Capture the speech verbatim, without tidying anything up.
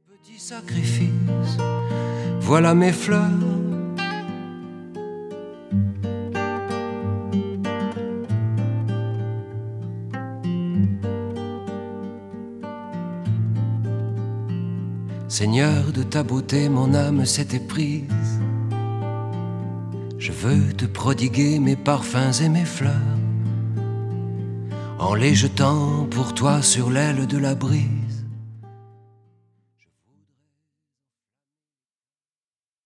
Petit sacrifice, voilà mes fleurs. Seigneur, de ta beauté, mon âme s'est éprise. Je veux te prodiguer mes parfums et mes fleurs, en les jetant pour toi sur l'aile de la brise.